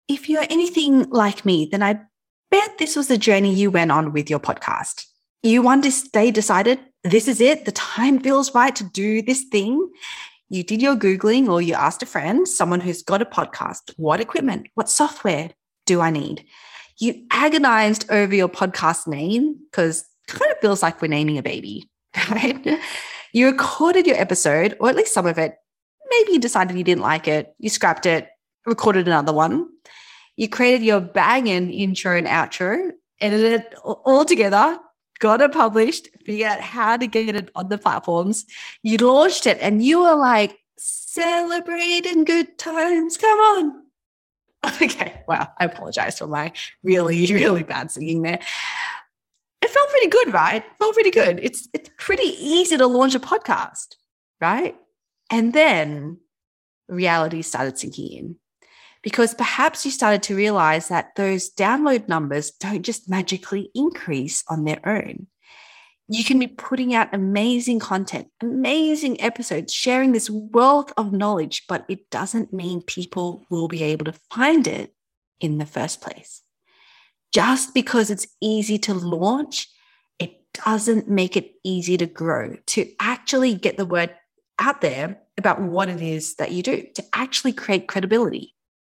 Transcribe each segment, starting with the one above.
If you're anything like me, then I bet this was the journey you went on with your podcast. You one day decided, this is it. The time feels right to do this thing. You did your Googling or you asked a friend, someone who's got a podcast, what equipment, what software do I need? You agonized over your podcast name because it kind of feels like we're naming a baby, right? You recorded your episode, or at least some of it. Maybe you decided you didn't like it. You scrapped it, recorded another one. You created your banging intro and outro, edited it all together, got it published, figured out how to get it on the platforms. You launched it and you were like, celebrating good times. Come on. Okay. Wow. I apologize for my really, really bad singing there. It felt pretty good, right? It felt pretty good. It's pretty easy to launch a podcast, right? And then reality started sinking in. Because perhaps you started to realize that those download numbers don't just magically increase on their own. You can be putting out amazing content, amazing episodes, sharing this wealth of knowledge, but it doesn't mean people will be able to find it in the first place. Just because it's easy to launch, it doesn't make it easy to grow, to actually get the word out there about what it is that you do, to actually create credibility.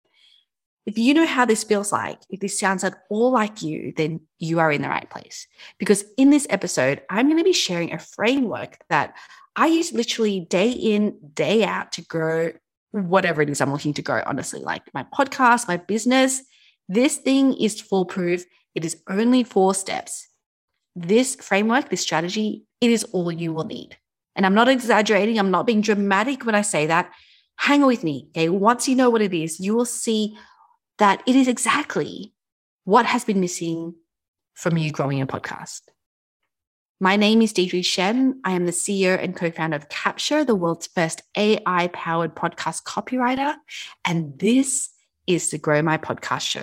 If you know how this feels like, if this sounds at all like you, then you are in the right place. Because in this episode, I'm going to be sharing a framework that I use literally day in, day out to grow whatever it is I'm looking to grow, honestly, like my podcast, my business. This thing is foolproof. It is only 4 steps. This framework, this strategy, it is all you will need. And I'm not exaggerating. I'm not being dramatic when I say that. Hang with me. Okay. Once you know what it is, you will see that it is exactly what has been missing from you growing a podcast. My name is Deidre Shen. I am the CEO and co-founder of Capture, the world's first AI-powered podcast copywriter. And this is the Grow My Podcast Show.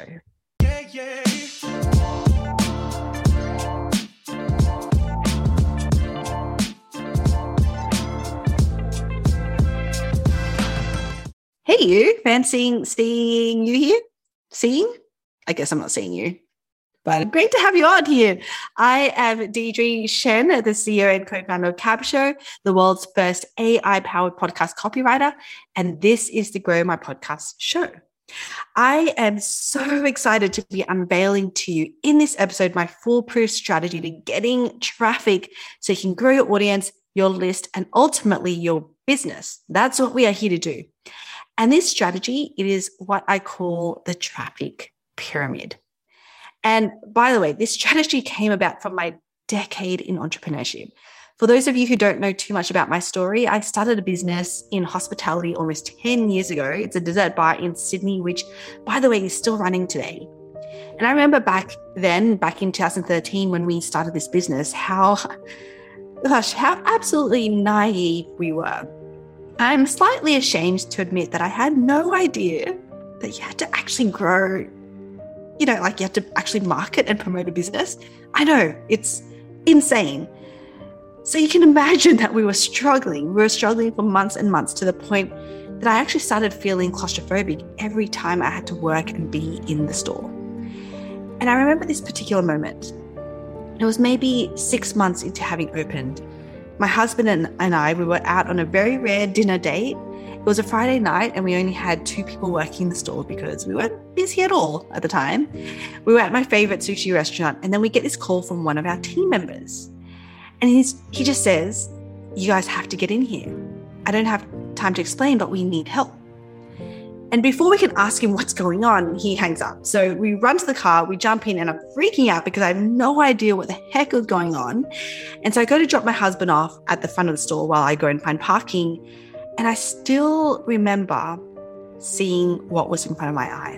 Hey, you. Fancying seeing you here? Seeing? I guess I'm not seeing you, but great to have you on here. I am Deidre Shen, the CEO and co-founder of Capture, the world's first AI-powered podcast copywriter, and this is the Grow My Podcast Show. I am so excited to be unveiling to you in this episode my foolproof strategy to getting traffic so you can grow your audience, your list, and ultimately your business. That's what we are here to do. And this strategy, it is what I call the traffic pyramid. And by the way, this strategy came about from my decade in entrepreneurship. For those of you who don't know too much about my story, I started a business in hospitality almost 10 years ago. It's a dessert bar in Sydney, which, by the way, is still running today. And I remember back in 2013, when we started this business, how absolutely naive we were. I'm slightly ashamed to admit that I had no idea that you had to actually grow, like you had to actually market and promote a business. I know, it's insane. So you can imagine that we were struggling. We were struggling for months and months, to the point that I actually started feeling claustrophobic every time I had to work and be in the store. And I remember this particular moment. It was maybe 6 months into having opened. My husband and I, we were out on a very rare dinner date. It was a Friday night and we only had 2 people working in the store because we weren't busy at all at the time. We were at my favorite sushi restaurant, and then we get this call from one of our team members. And he just says, "You guys have to get in here. I don't have time to explain, but we need help." And before we can ask him what's going on, he hangs up. So we run to the car, we jump in, and I'm freaking out because I have no idea what the heck is going on. And so I go to drop my husband off at the front of the store while I go and find parking. And I still remember seeing what was in front of my eyes.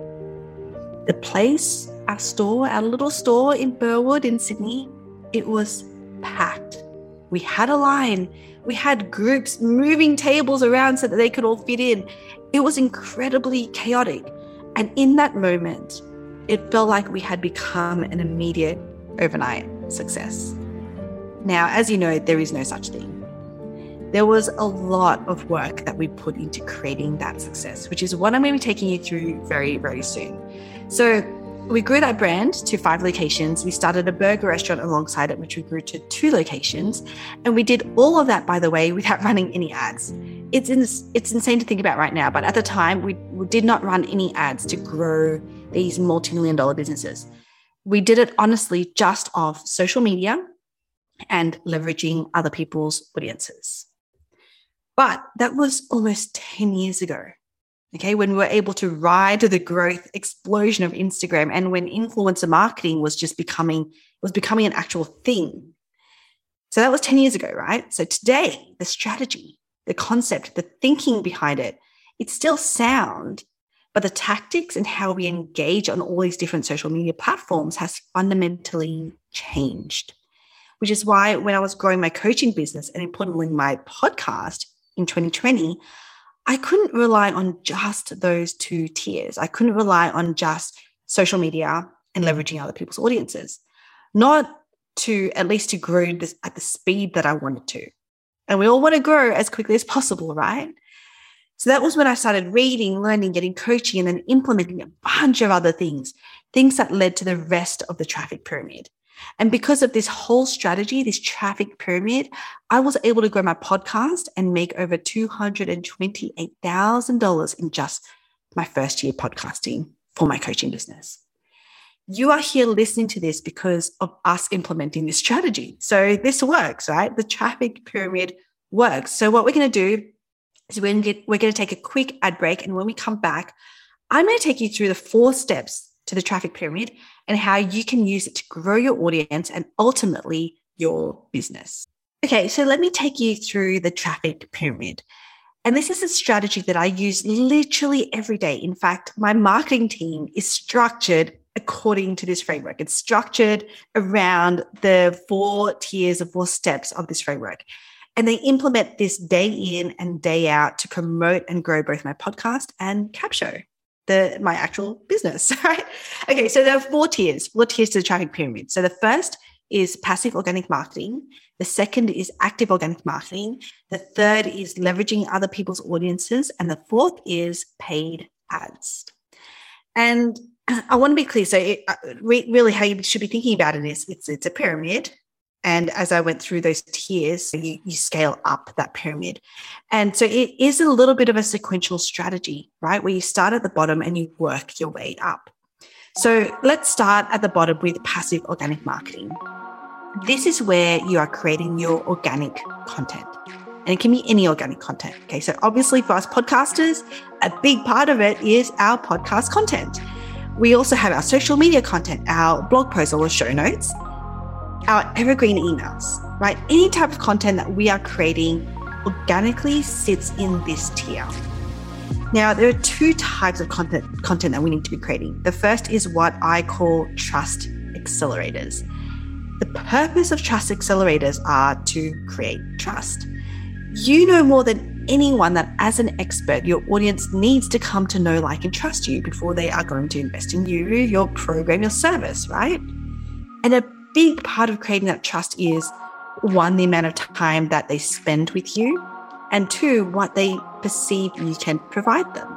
The place, our little store in Burwood in Sydney, it was packed. We had a line. We had groups moving tables around so that they could all fit in. It was incredibly chaotic. And in that moment, it felt like we had become an immediate overnight success. Now, as you know, there is no such thing. there was a lot of work that we put into creating that success, which is what I'm going to be taking you through very, very soon. So we grew that brand to 5 locations. We started a burger restaurant alongside it, which we grew to 2 locations. And we did all of that, by the way, without running any ads. It's insane to think about right now, but at the time, we did not run any ads to grow these multi-million-dollar businesses. We did it honestly just off social media and leveraging other people's audiences. But that was almost 10 years ago. Okay, when we were able to ride the growth explosion of Instagram and when influencer marketing was becoming an actual thing. So that was 10 years ago, right? So today, the strategy, the concept, the thinking behind it, it's still sound, but the tactics and how we engage on all these different social media platforms has fundamentally changed, which is why when I was growing my coaching business and importantly my podcast in 2020, I couldn't rely on just those 2 tiers. I couldn't rely on just social media and leveraging other people's audiences, not to at least to grow this at the speed that I wanted to. And we all want to grow as quickly as possible, right? So that was when I started reading, learning, getting coaching, and then implementing a bunch of other things that led to the rest of the traffic pyramid. And because of this whole strategy, this traffic pyramid, I was able to grow my podcast and make over $228,000 in just my first year podcasting for my coaching business. You are here listening to this because of us implementing this strategy. So this works, right? The traffic pyramid works. So what we're going to do is we're going to take a quick ad break. And when we come back, I'm going to take you through the 4 steps to the traffic pyramid and how you can use it to grow your audience and ultimately your business. Okay, so let me take you through the traffic pyramid. And this is a strategy that I use literally every day. In fact, my marketing team is structured according to this framework. It's structured around the 4 tiers of 4 steps of this framework. And they implement this day in and day out to promote and grow both my podcast and Capshow, my actual business, right? Okay, so there are 4 tiers to the traffic pyramid. So the first is passive organic marketing. The second is active organic marketing. The third is leveraging other people's audiences. And the 4th is paid ads. And I want to be clear. So really how you should be thinking about it is it's a pyramid. And as I went through those tiers, you scale up that pyramid. And so it is a little bit of a sequential strategy, right? Where you start at the bottom and you work your way up. So let's start at the bottom with passive organic marketing. This is where you are creating your organic content. And it can be any organic content. Okay, so obviously for us podcasters, a big part of it is our podcast content. We also have our social media content, our blog posts or show notes, our evergreen emails, right? Any type of content that we are creating organically sits in this tier. Now, there are 2 types of content that we need to be creating. The first is what I call trust accelerators. The purpose of trust accelerators are to create trust. You know more than anyone that as an expert, your audience needs to come to know, like, and trust you before they are going to invest in you, your program, your service, right? And a big part of creating that trust is 1, the amount of time that they spend with you, and 2, what they perceive you can provide them.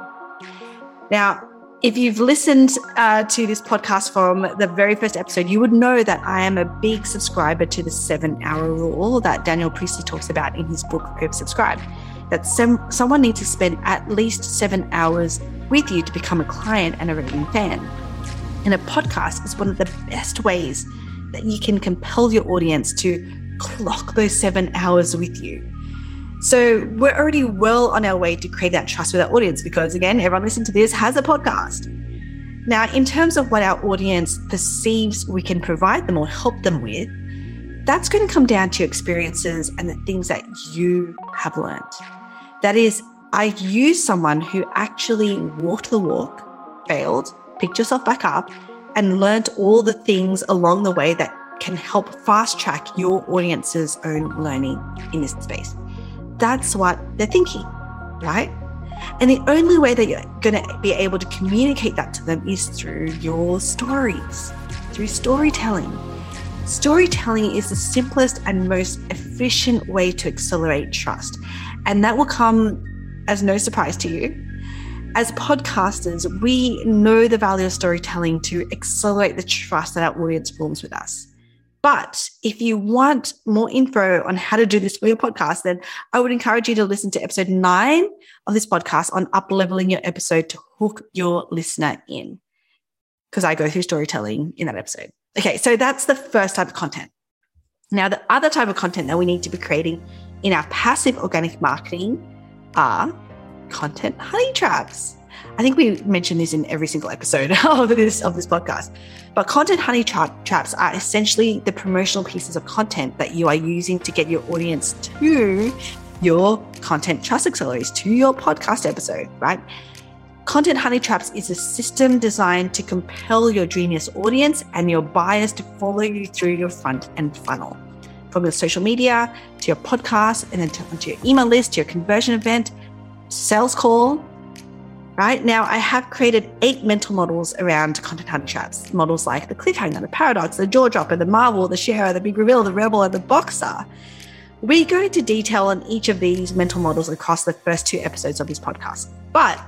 Now, if you've listened to this podcast from the very first episode, you would know that I am a big subscriber to the 7-hour rule that Daniel Priestley talks about in his book, Oversubscribed, that someone needs to spend at least 7 hours with you to become a client and a raving fan. And a podcast is one of the best ways that you can compel your audience to clock those 7 hours with you. So we're already well on our way to create that trust with our audience because, again, everyone listening to this has a podcast. Now, in terms of what our audience perceives we can provide them or help them with, that's going to come down to your experiences and the things that you have learned. That is, I use someone who actually walked the walk, failed, picked yourself back up, and learned all the things along the way that can help fast track your audience's own learning in this space. That's what they're thinking, right? And the only way that you're going to be able to communicate that to them is through your stories, through storytelling. Storytelling is the simplest and most efficient way to accelerate trust. And that will come as no surprise to you. As podcasters, we know the value of storytelling to accelerate the trust that our audience forms with us. But if you want more info on how to do this for your podcast, then I would encourage you to listen to episode 9 of this podcast on up-leveling your episode to hook your listener in, because I go through storytelling in that episode. Okay, so that's the first type of content. Now, the other type of content that we need to be creating in our passive organic marketing are content honey traps. I think we mentioned this in every single episode of this podcast. But content honey traps are essentially the promotional pieces of content that you are using to get your audience to your content trust accelerators, to your podcast episode, right? Content honey traps is a system designed to compel your dreamiest audience and your buyers to follow you through your front end funnel, from your social media to your podcast, and then to your email list, to your conversion event, sales call. Right now, I have created 8 mental models around content honey traps. Models like the cliffhanger, the paradox, the jaw dropper, the marvel, the sharer, the big reveal, the rebel, and the boxer. We go into detail on each of these mental models across the first 2 episodes of this podcast. But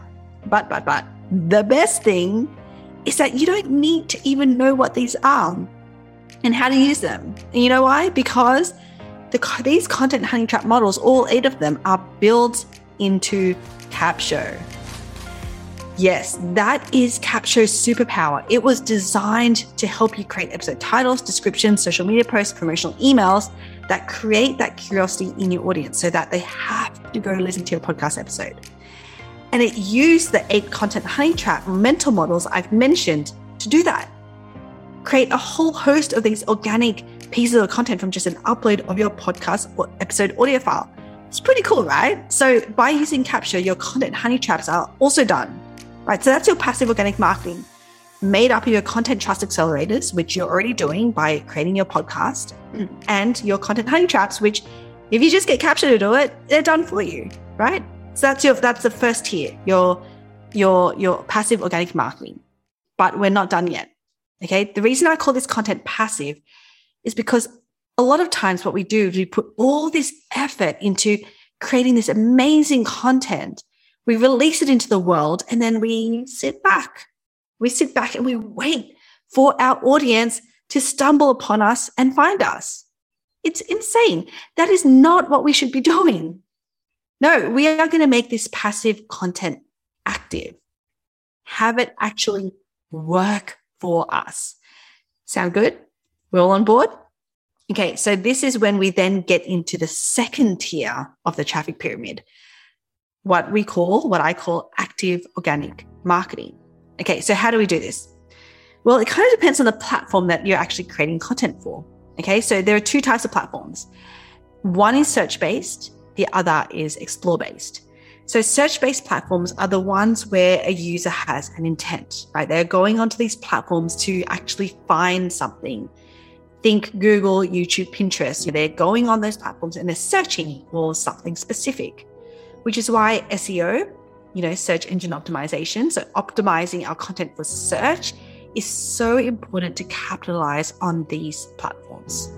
the best thing is that you don't need to even know what these are and how to use them. And you know why? Because these content honey trap models, all 8 of them, are built into Capsho. Yes, that is Capsho's superpower. It was designed to help you create episode titles, descriptions, social media posts, promotional emails that create that curiosity in your audience so that they have to go listen to your podcast episode. And it used the 8 content honey trap mental models I've mentioned to do that. Create a whole host of these organic pieces of content from just an upload of your podcast or episode audio file. It's pretty cool, right? So by using Capsho, your content honey traps are also done. Right, so that's your passive organic marketing made up of your content trust accelerators, which you're already doing by creating your podcast, and your content honey traps, which if you just get Capsho to do it, they're done for you, right? So that's the first tier, your passive organic marketing. But we're not done yet. Okay, the reason I call this content passive is because a lot of times what we do is we put all this effort into creating this amazing content. We release it into the world and then we sit back. We sit back and we wait for our audience to stumble upon us and find us. It's insane. That is not what we should be doing. No, we are going to make this passive content active. Have it actually work for us. Sound good? We're all on board? Okay, so this is when we then get into the second tier of the traffic pyramid. What I call active organic marketing. Okay, so how do we do this? Well, it kind of depends on the platform that you're actually creating content for. Okay, so there are 2 types of platforms. One is search-based, the other is explore-based. So search-based platforms are the ones where a user has an intent, right? They're going onto these platforms to actually find something. Think Google, YouTube, Pinterest. They're going on those platforms and they're searching for something specific. Which is why SEO, search engine optimization, so optimizing our content for search, is so important to capitalize on these platforms.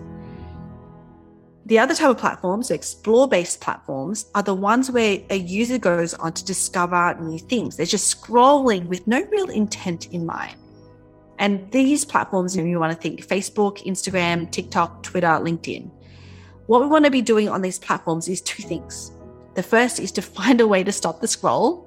The other type of platforms, explore-based platforms, are the ones where a user goes on to discover new things. They're just scrolling with no real intent in mind. And these platforms, you want to think Facebook, Instagram, TikTok, Twitter, LinkedIn. What we want to be doing on these platforms is 2 things. The first is to find a way to stop the scroll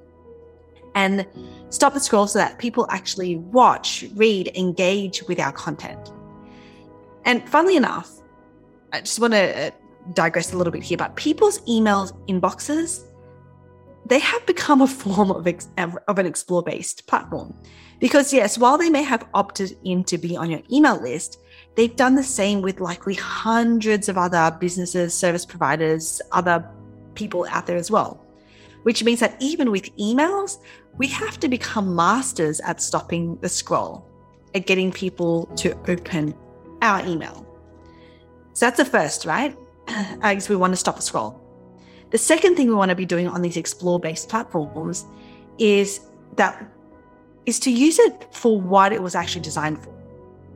so that people actually watch, read, engage with our content. And funnily enough, I just want to digress a little bit here, but people's email inboxes, they have become a form of an explore-based platform. Because yes, while they may have opted in to be on your email list, they've done the same with likely hundreds of other businesses, service providers, other people out there as well, which means that even with emails, we have to become masters at stopping the scroll, at getting people to open our email. So that's the first, right? I guess we want to stop the scroll. The second thing we want to be doing on these explore-based platforms is to use it for what it was actually designed for.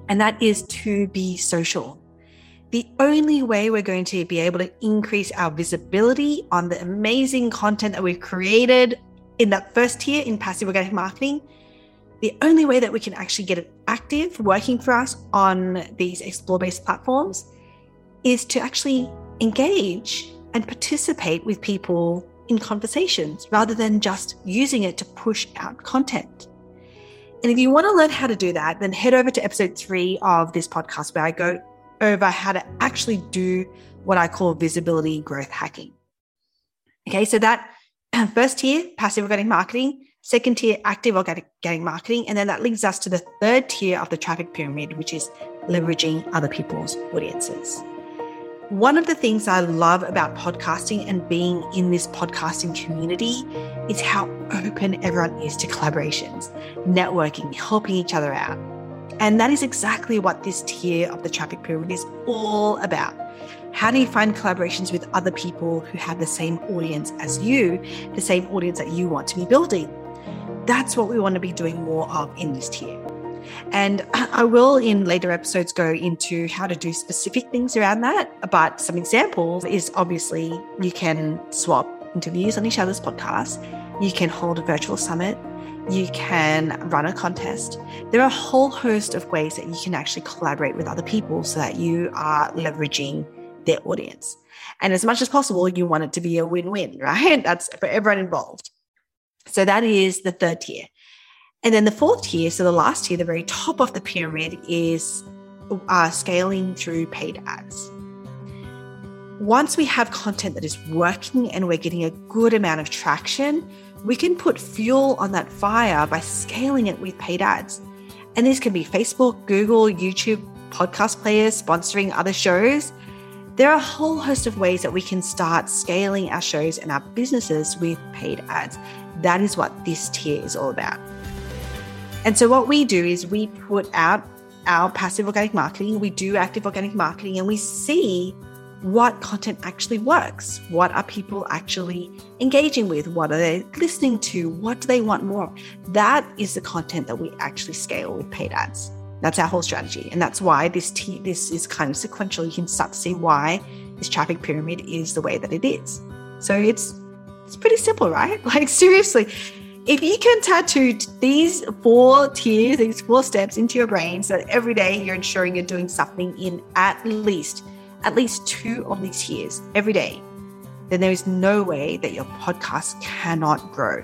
and that is to be social. The only way we're going to be able to increase our visibility on the amazing content that we've created in that first tier in passive organic marketing, the only way that we can actually get it active, working for us on these explore-based platforms, is to actually engage and participate with people in conversations rather than just using it to push out content. And if you want to learn how to do that, then head over to episode 3 of this podcast, where I go over how to actually do what I call visibility growth hacking. Okay, so that first tier, passive organic marketing, second tier, active organic marketing, and then that leads us to the third tier of the traffic pyramid, which is leveraging other people's audiences. One of the things I love about podcasting and being in this podcasting community is how open everyone is to collaborations, networking, helping each other out. And that is exactly what this tier of the traffic pyramid is all about. How do you find collaborations with other people who have the same audience as you, the same audience that you want to be building? That's what we want to be doing more of in this tier. And I will, in later episodes, go into how to do specific things around that. But some examples is obviously you can swap interviews on each other's podcasts. You can hold a virtual summit. You can run a contest. There are a whole host of ways that you can actually collaborate with other people so that you are leveraging their audience. And as much as possible, you want it to be a win-win, right? That's for everyone involved. So that is the third tier. And then the fourth tier, so the last tier, the very top of the pyramid, is scaling through paid ads. Once we have content that is working and we're getting a good amount of traction, we can put fuel on that fire by scaling it with paid ads. And this can be Facebook, Google, YouTube, podcast players, sponsoring other shows. There are a whole host of ways that we can start scaling our shows and our businesses with paid ads. That is what this tier is all about. And so what we do is we put out our passive organic marketing, we do active organic marketing, and we see what content actually works. What are people actually engaging with? What are they listening to? What do they want more of? That is the content that we actually scale with paid ads. That's our whole strategy. And that's why this is kind of sequential. You can start to see why this traffic pyramid is the way that it is. So it's pretty simple, right? Like, seriously, if you can tattoo these 4 tiers, these 4 steps into your brain, so that every day you're ensuring you're doing something in at least 2 of these tiers every day, then there is no way that your podcast cannot grow.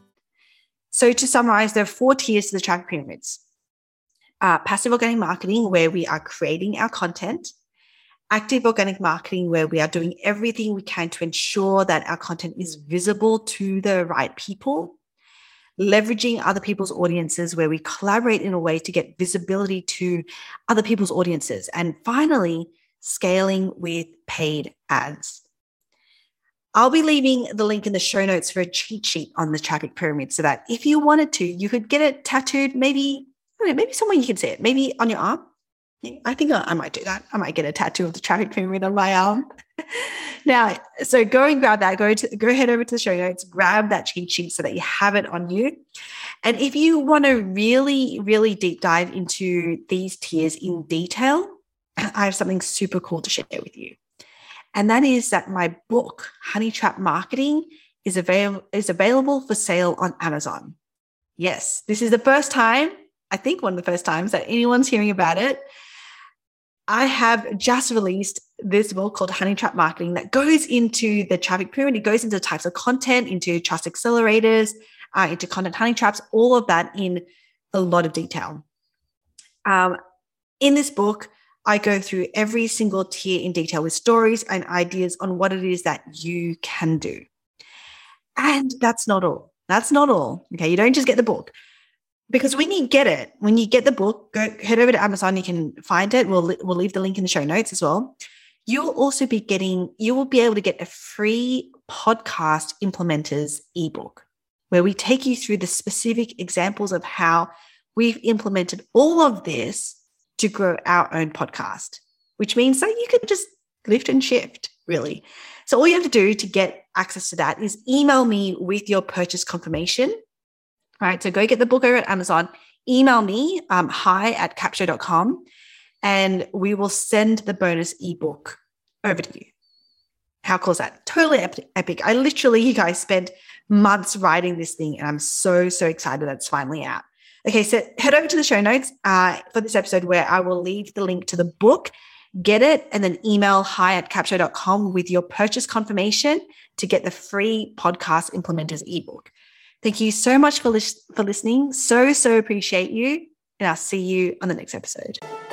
So to summarize, there are 4 tiers to the traffic pyramids. Passive organic marketing, where we are creating our content. Active organic marketing, where we are doing everything we can to ensure that our content is visible to the right people. Leveraging other people's audiences, where we collaborate in a way to get visibility to other people's audiences. And finally, scaling with paid ads. I'll be leaving the link in the show notes for a cheat sheet on the traffic pyramid, so that if you wanted to, you could get it tattooed, maybe somewhere you can see it, maybe on your arm. I think I might do that. I might get a tattoo of the traffic pyramid on my arm. Now, so go and grab that. Go head over to the show notes, grab that cheat sheet so that you have it on you. And if you want to really, really deep dive into these tiers in detail, I have something super cool to share with you. And that is that my book, Honey Trap Marketing, is available for sale on Amazon. Yes, this is the first time, I think one of the first times that anyone's hearing about it. I have just released this book called Honey Trap Marketing that goes into the traffic pyramid. It goes into the types of content, into trust accelerators, into content honey traps, all of that in a lot of detail. In this book, I go through every single tier in detail with stories and ideas on what it is that you can do. And that's not all. Okay, you don't just get the book. Because when you get the book, head over to Amazon, you can find it. We'll leave the link in the show notes as well. You will be able to get a free podcast implementers ebook, where we take you through the specific examples of how we've implemented all of this to grow our own podcast, which means that you can just lift and shift, really. So all you have to do to get access to that is email me with your purchase confirmation. All right, so go get the book over at Amazon, email me, hi@capshow.com, and we will send the bonus ebook over to you. How cool is that? Totally epic. You guys spent months writing this thing, and I'm so, so excited that it's finally out. Okay, so head over to the show notes for this episode, where I will leave the link to the book. Get it, and then email hi@capshow.com with your purchase confirmation to get the free Podcast Implementers ebook. Thank you so much for listening. So, so appreciate you. And I'll see you on the next episode.